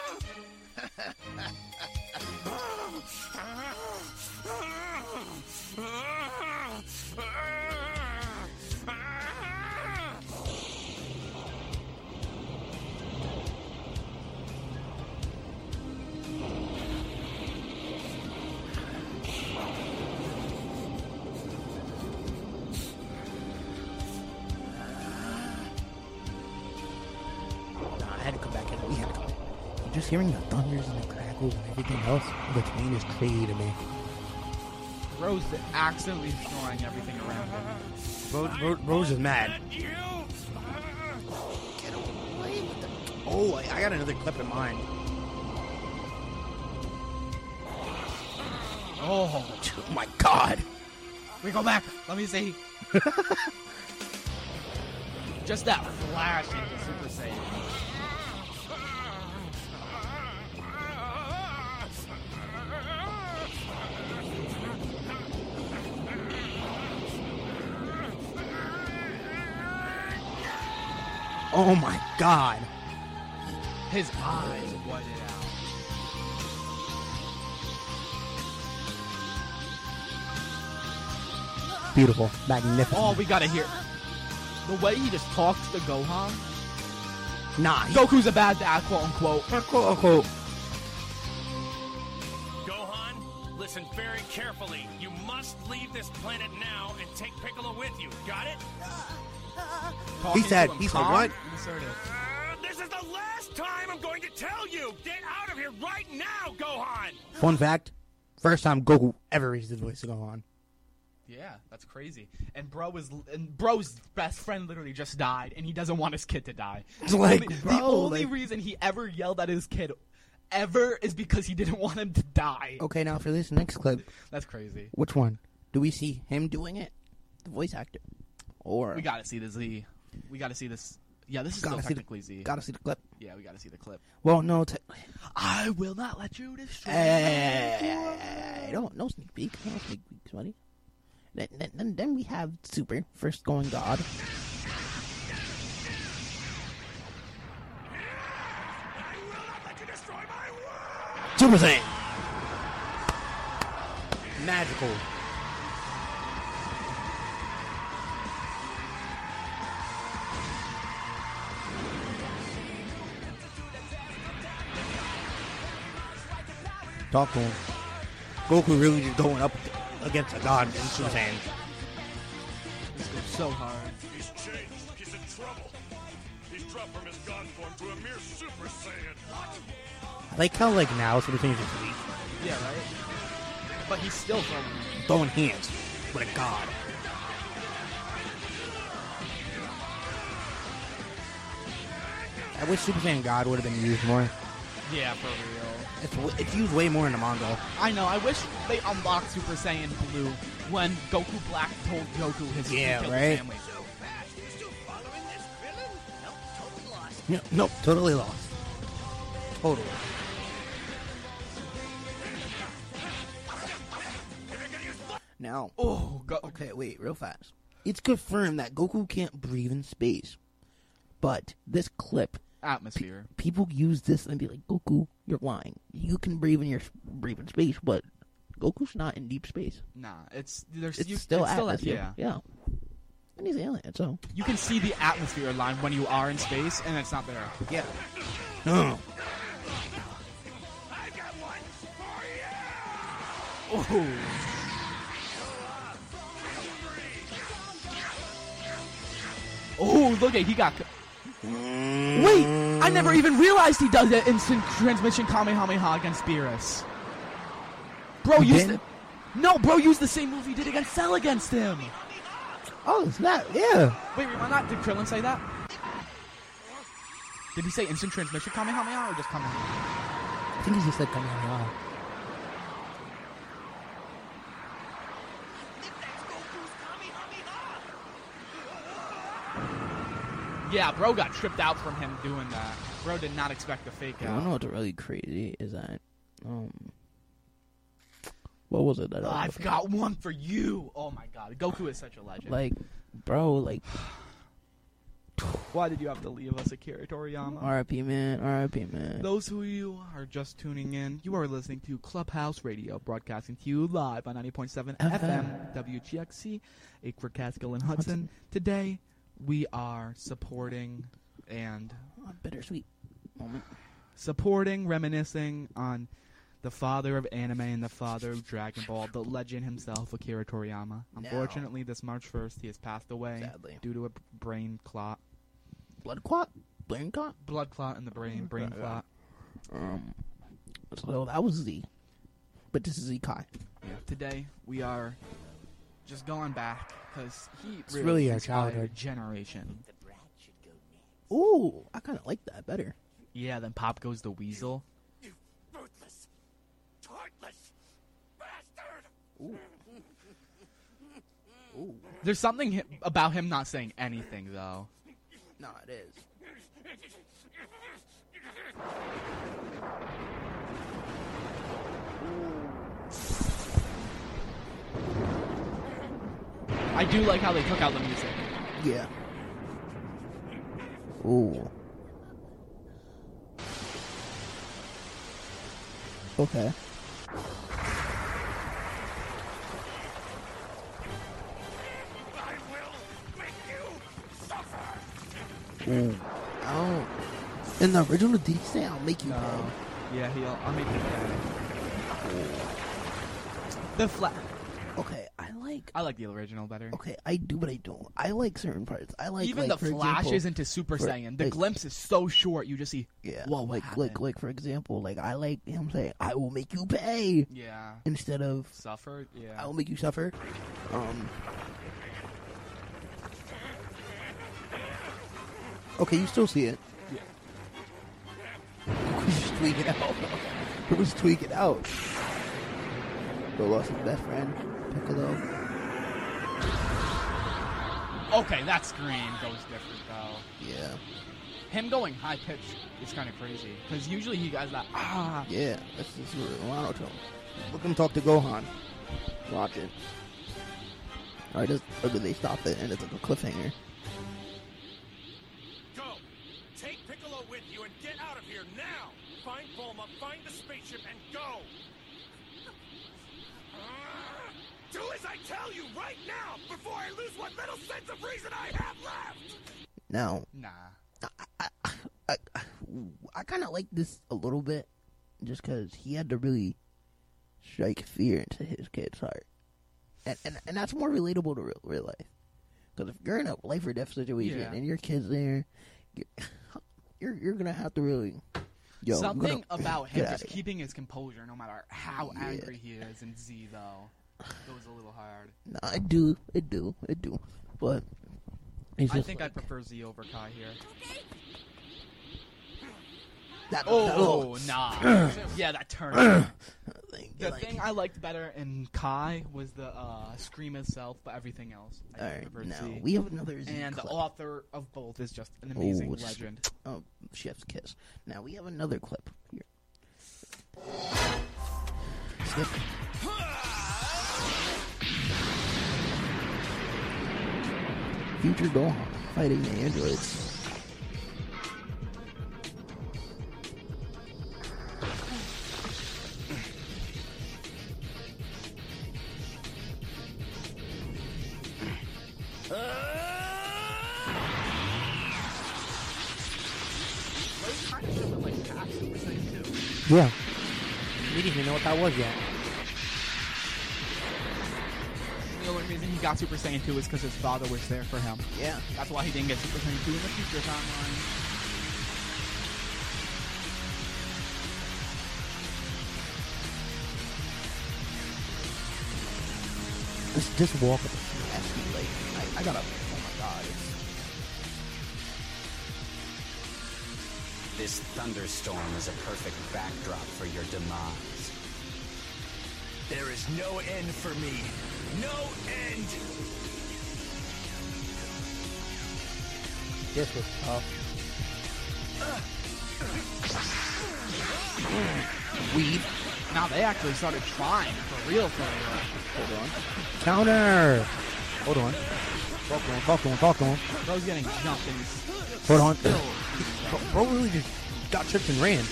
I had to come back in. We had to come. Just hearing the thunders and the crackles and everything else between is crazy to me. Rose accidentally destroying everything around him. Rose, Rose, Rose is mad. Oh, I, I got another clip in mind. Oh, oh my God. We go back. Let me see. Just that flash into Super Saiyan. Oh my God. His eyes whited out. Beautiful. Magnificent. Oh, we gotta hear. The way he just talks to Gohan. Nah. Goku's a bad dad, quote unquote. Quote unquote. Gohan, listen very carefully. You must leave this planet now and take Piccolo with you. Got it? He said, he said what? Uh, this is the last time I'm going to tell you. Get out of here right now, Gohan. Fun fact, first time Goku ever raised his voice to Gohan. Yeah, that's crazy. And bro was, and bro's best friend literally just died, and he doesn't want his kid to die. It's like, only, bro, the only like- reason he ever yelled at his kid ever is because he didn't want him to die. Okay, now for this next clip. That's crazy. Which one? Do we see him doing it? The voice actor? Or We gotta see the Z. We gotta see this. Yeah, this is Gotta still see the- technically Z. gotta see the clip. Yeah, we gotta see the clip. Well, no. Te- I will not let you destroy. Hey, don't no sneak peek, no sneak peeks, buddy. Then, then, then, then we have Super first going God. Super Saiyan. Magical. Talk to him. Goku really just going up against a god in Super Saiyan. This goes so hard. He's changed. He's in trouble. He's dropped from his god form to a mere Super Saiyan. I like how like now Super Saiyan is just weak. Yeah, right? But he's still throwing. Throwing hands with a god. I wish Super Saiyan God would have been used more. Yeah, for real. It's w- it's used way more in the manga. I know. I wish they unlocked Super Saiyan Blue when Goku Black told Goku his Yeah, he killed right? his family. No, nope, totally lost. Totally. Now, oh, go- okay, wait, real fast. It's confirmed that Goku can't breathe in space, but this clip, Atmosphere. pe- people use this and be like, Goku, you're lying. You can breathe in your breathe in space, but Goku's not in deep space. Nah, it's there's It's you, still it's still atmosphere. yeah. Yeah, and he's alien, so You can see the atmosphere line when you are in space, and it's not there. yeah. No. Oh. Oh, look at he got. Wait, I never even realized he does that instant transmission Kamehameha against Beerus. Bro, He you didn't? st- No, bro, use the same move he did against Cell against him. Oh, it's not. Yeah. Wait, wait, why not? Did Krillin say that? Did he say instant transmission Kamehameha or just Kamehameha? I think he just said Kamehameha. Yeah, bro got tripped out from him doing that. Bro did not expect the fake I out. don't know what's really crazy is that, um, what was it that I was I've looking got one for you. Oh my god, Goku is such a legend. Like, bro, like, why did you have to leave us, Akira Toriyama? R I P man, R I P man. Those who you are just tuning in, you are listening to Clubhouse Radio, broadcasting to you live on ninety point seven F M, W G X C, Acre, Catskill, and Hudson. Hudson. Today, we are supporting and oh, bittersweet moment. Supporting, reminiscing on the father of anime and the father of Dragon Ball, the legend himself, Akira Toriyama. Unfortunately, this March first, he has passed away Sadly. due to a brain clot. Blood clot? Brain clot? Blood clot in the brain, brain yeah. clot. Um, so that was Z. But this is Z Kai. Yeah. Today, we are just going back, because he It's really, really our inspired childhood. a generation. Ooh, I kind of like that better. Yeah, then Pop Goes the Weasel. Ruthless, heartless bastard! Ooh. Ooh. There's something hi- about him not saying anything, though. No, it is. I do like how they took out the music. Yeah. Ooh. Okay. I will make you suffer! Ooh. I don't. In the original, did he say I'll make you No. pay? Yeah, he'll. I'll make it bad. The flat. Okay, I like. I like the original better. Okay, I do, but I don't. I like certain parts. I like Even like, the for flashes example, into Super for- Saiyan. The like- glimpse is so short. You just see. Yeah, Whoa, what like happened? like like for example, like I like him saying, "I will make you pay." Yeah. Instead of Suffer. Yeah. "I will make you suffer." Um. Okay, you still see it. Yeah. Who's just tweaking out? Who's tweaking out? Bill lost his best friend, Piccolo. Okay, that scream goes different though. Yeah. Him going high pitched is kind of crazy because usually he guys that ah. Yeah, that's just what Milano told. Look him talk to Gohan. Watch it. Alright, just, or do they stop it and it's like a cliffhanger? Go! Take Piccolo with you and get out of here now! Find Bulma, find the spaceship, and go! Ah! Do as I tell you right now before I lose what little sense of reason I have left! Now, Nah. I, I, I, I kind of like this a little bit just because he had to really strike fear into his kid's heart. And, and, and that's more relatable to real, real life. Because if you're in a life or death situation Yeah. and your kid's there, you're, you're, you're going to have to really... Yo, Something gonna, about him get just outta here. keeping his composure no matter how Yeah. angry he is in Z though goes a little hard. No, I do. I do. I do. But... It's I just think like, I prefer Z over Kai here. That, Oh, that oh little- nah. Yeah, that turn. thing, The like- thing I liked better in Kai was the uh, scream itself, but everything else I All right, preferred now Z. we have another Z And the clip. author of both is just an amazing Oh, it's- legend. Oh, chef's kiss. Now we have another clip here. Skip. Future Gohan fighting the androids. Yeah. We didn't even know what that was yet. The only reason he got Super Saiyan two is because his father was there for him. Yeah. That's why he didn't get Super Saiyan two in the future timeline. Just, just walk up the street, like, I, I gotta, oh my god. It's, This thunderstorm is a perfect backdrop for your demise. There is no end for me. No end! this was tough. Weave. Now they actually started trying for real, for real. Hold on. Counter! Hold on. Talk to him, talk to him, talk to him. Bro's getting jumped and he's Hold on. still. Bro, bro really just got tripped and ran.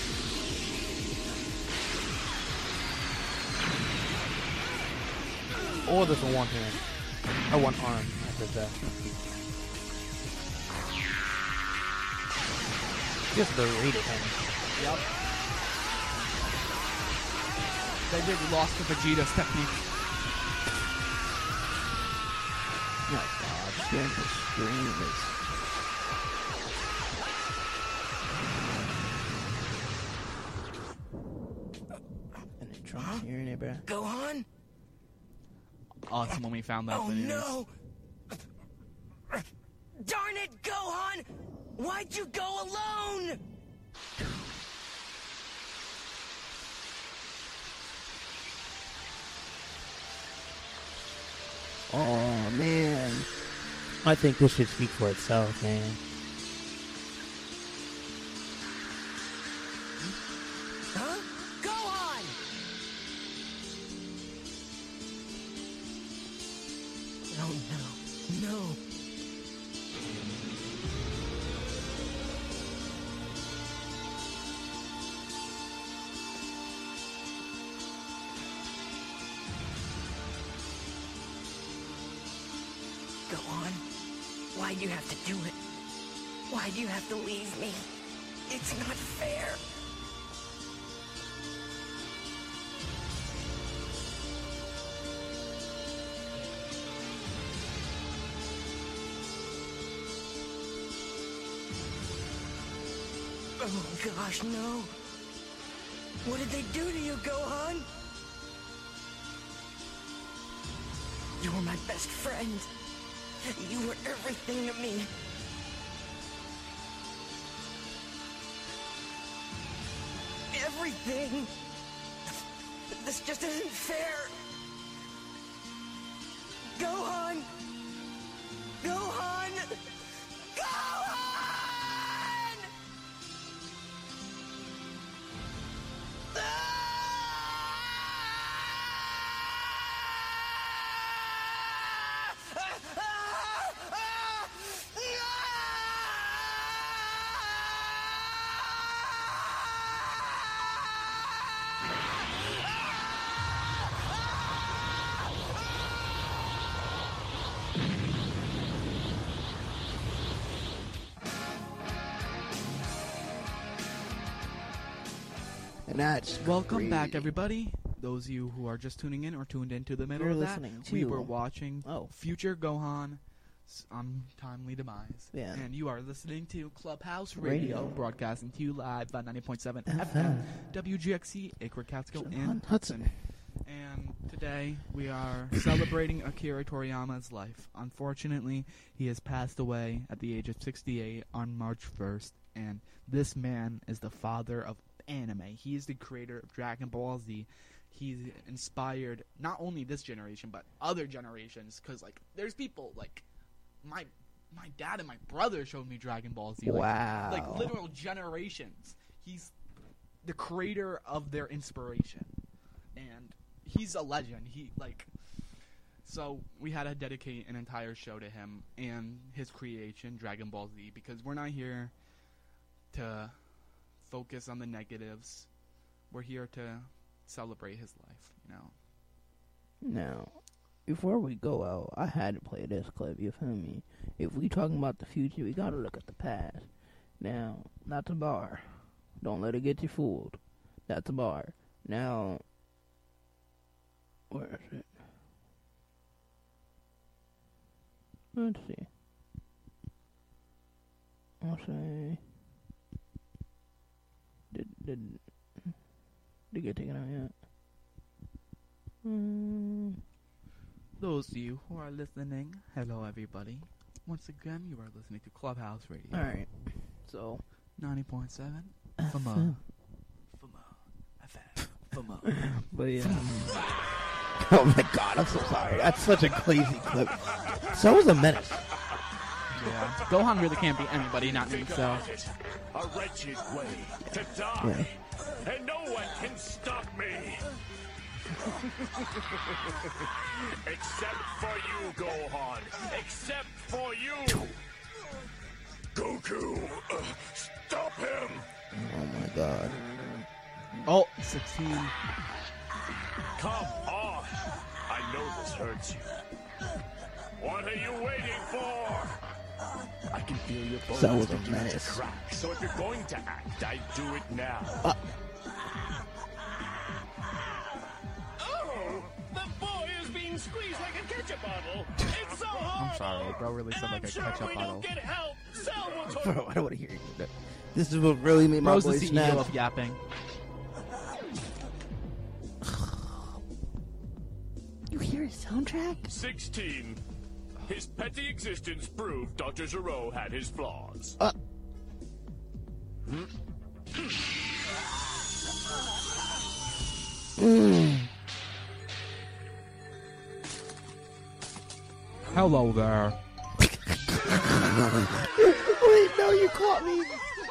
All this in one hand. Or one arm, I should say. Just berated him. Yep. They did lost to Vegeta's technique. Oh my god, scaring the screen is... And then Trump's hearing it, bro. Go on. Awesome when we found out Oh the news. no! Darn it, Gohan! Why'd you go alone? Oh, man. I think this should speak for itself, man. Huh? Gohan! Oh no, no. Go on. Why do you have to do it? Why do you have to leave me? It's not fair. Oh gosh, no. What did they do to you, Gohan? You were my best friend. You were everything to me. Everything. This just isn't fair. Gohan! Gohan! Gohan! And that's Welcome crazy. back, everybody. Those of you who are just tuning in or tuned into the middle You're of that, listening we to- were watching Oh. Future Gohan untimely demise. Yeah. And you are listening to Clubhouse Radio, Radio. broadcasting to you live on ninety point seven F F M, W G X C, Acre, Catskill, and Hudson. And today we are celebrating Akira Toriyama's life. Unfortunately, he has passed away at the age of sixty-eight on March first, and this man is the father of anime. He is the creator of Dragon Ball Z. He's inspired not only this generation, but other generations, because, like, there's people, like, my my dad and my brother showed me Dragon Ball Z. Like, Wow. Like, literal generations. He's the creator of their inspiration. And he's a legend. He, like... So, we had to dedicate an entire show to him and his creation, Dragon Ball Z, because we're not here to focus on the negatives. We're here to celebrate his life, you know? Now, before we go out, I had to play this clip, you feel me? If we talking about the future, we gotta look at the past. Now, that's a bar. Don't let it get you fooled. That's a bar. Now, where is it? Let's see. I'll say... Did, did, did it get taken out yet? Mm. those of you who are listening, hello everybody. Once again, you are listening to Clubhouse Radio. Alright, so ninety point seven F F M. F M. F M. But yeah. Oh my god, I'm so sorry. That's such a crazy clip. So was a menace. Yeah. Gohan really can't be anybody, not himself. A wretched way to die. Yeah. And no one can stop me. Except for you, Gohan. Except for you. Goku, uh, stop him. Oh my god. Oh, sixteen. Come on. I know this hurts you. What are you waiting for? I can feel your bones That was a begin menace. to crack. So if you're going to act, I do it now. Uh. Oh, the boy is being squeezed like a ketchup bottle. It's so hard. I'm sorry, bro really said like a sure ketchup we bottle. don't get help. Cell will talk. Bro, I don't want to hear you. This is what really made my Bro's the voice C E O snap. of yapping. You hear his soundtrack? sixteen. His petty existence proved Doctor Gero had his flaws. Uh. Mm. Hello there. Wait, no, you caught me.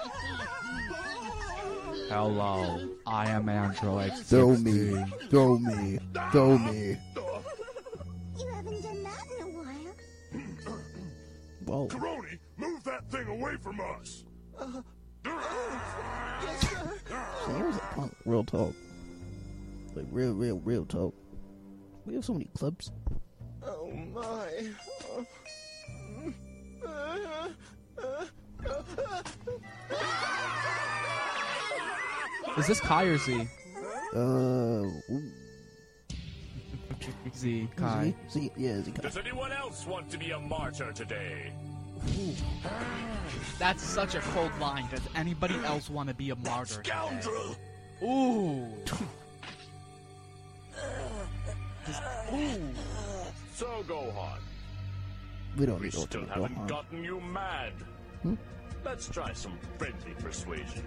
Hello, I am Android Throw sixteen. me, throw me, throw me. You haven't done that in a while. Whoa. Karoni, move that thing away from us. Uh, yes, sir. Sam's a punk, real talk. Like, real, real, real talk. We have so many clips. Oh my. Is this Kai or Z? Uh, ooh. Z, Kai. Z, Z, yeah, Z, Kai. Does anyone else want to be a martyr today? Ooh. That's such a cold line. Does anybody else want to be a martyr? Scoundrel! Ooh. Just, ooh. So, Gohan, We don't we need to still go haven't on. gotten you mad. Hmm? Let's try some friendly persuasion.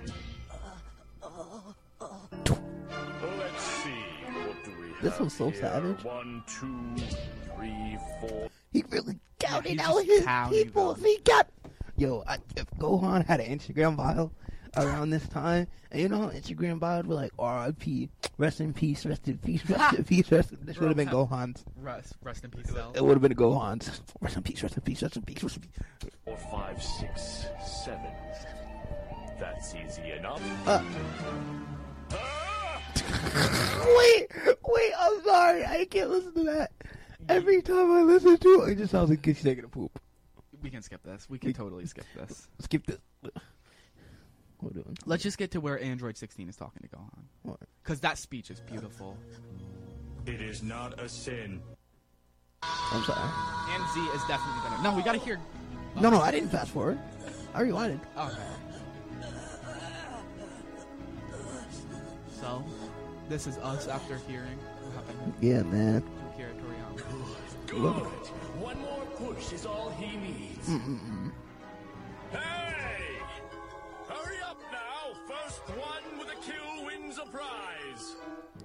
Let's see, what do we have This was so here? savage. One, two, three, four. He really counted he's out just his counting people. them. If he got, yo, I, if Gohan had an Instagram bio around this time, and you know how Instagram bio would be like R I P, rest in peace, rest in peace, rest in peace, rest in, this would have been Gohan's. Rest, rest in peace, Cell. It would have been Gohan's. Rest in peace, rest in peace, rest in peace, rest in peace. Four, five, six, seven. That's easy enough. Uh. Ah! Wait, wait, I'm sorry. I can't listen to that. Every time I listen to it, it just sounds like he's taking a poop. We can skip this. We can totally skip this. Skip this. What are we doing? Let's just get to where Android sixteen is talking to Gohan. What? Because that speech is beautiful. It is not a sin. I'm sorry. And Z is definitely better. No, we gotta hear. No, no, I didn't fast forward. I rewinded. Okay. So, this is us after hearing what happened Yeah, man. to Akira Toriyama. Good. One more push is all he needs. Mm-mm-mm. Hey! Hurry up now! First one with a kill wins a prize.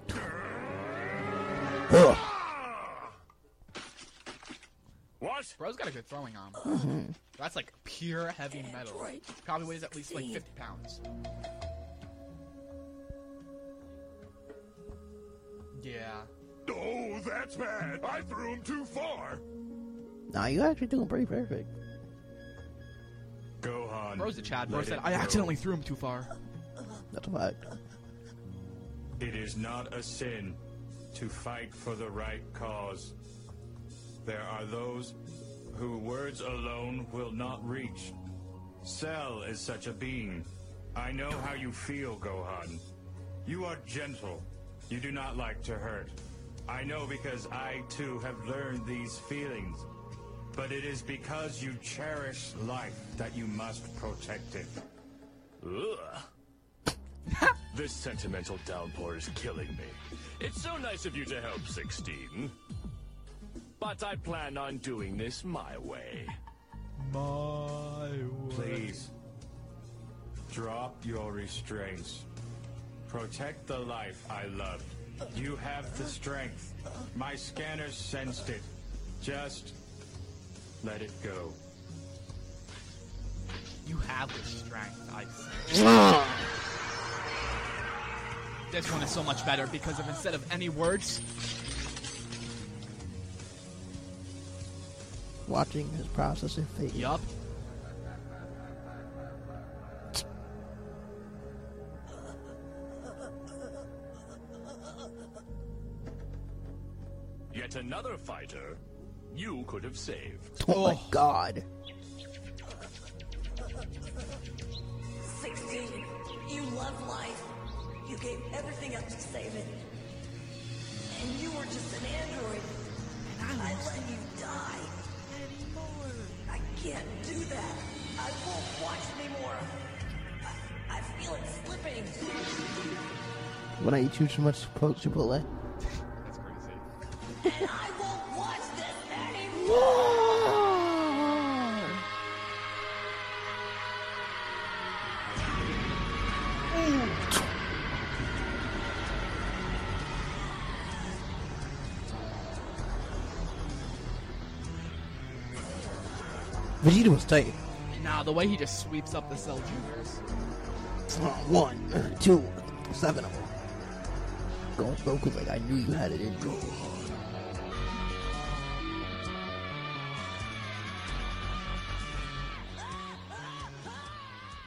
Ugh. What? Bro's got a good throwing arm. Mm-hmm. That's like pure heavy metal. Probably weighs at least like fifty pounds. Yeah. Oh, that's bad. I threw him too far. Nah, you actually doing pretty perfect. Gohan. Bro's a Chad. Bro let said, it I go. accidentally threw him too far. That's a fact. It is not a sin to fight for the right cause. There are those who words alone will not reach. Cell is such a being. I know how you feel, Gohan. You are gentle. You do not like to hurt. I know because I too have learned these feelings. But it is because you cherish life that you must protect it. Ugh. This sentimental downpour is killing me. It's so nice of you to help, sixteen. but I plan on doing this my way. My way. Please, drop your restraints. Protect the life I love. You have the strength. My scanners sensed it. Just let it go. You have the strength, I see. This one is so much better because of instead of any words. Watching his processor fade. Yup. Yet another fighter you could have saved. Oh, my god. sixteen. You love life. You gave everything up to save it. And you were just an android. And I let you die. Anymore. I can't do that. I won't watch anymore. I, I feel it slipping. When I eat too much Chipotle. That's crazy. And I won't watch this anymore. Vegeta was tight. Nah, the way he just sweeps up the Cell Juniors. Uh, one, two, seven of them. Goku's like, I knew you had it in you.